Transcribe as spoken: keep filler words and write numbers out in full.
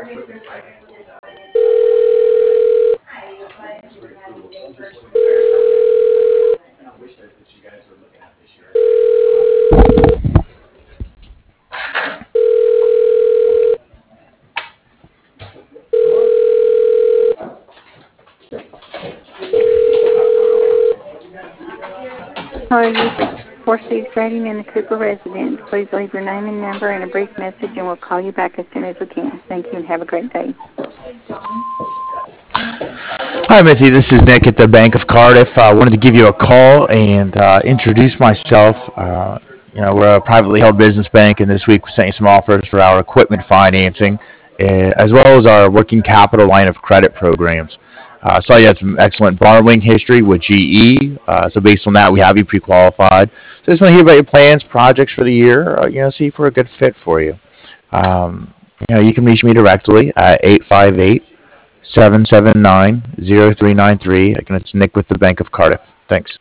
Hello, you've reached Four Seas Grading in the Cooper residence. Please leave your name and number and a brief message, and we'll call you back as soon as we can. Thank you, and have a great day. Hi, Mitzi. This is Nick at the Bank of Cardiff. I uh, wanted to give you a call and uh, introduce myself. Uh, you know, we're a privately held business bank, and this week we sent you some offers for our equipment financing, uh, as well as our working capital line of credit programs. I uh, saw you had some excellent borrowing history with G E, uh, so based on that, we have you pre-qualified. So I just want to hear about your plans, projects for the year, uh, you know, see if we're a good fit for you. Um, you know, you can reach me directly at eight five eight, seven seven nine, zero three nine three. Again, it's Nick with the Bank of Cardiff. Thanks.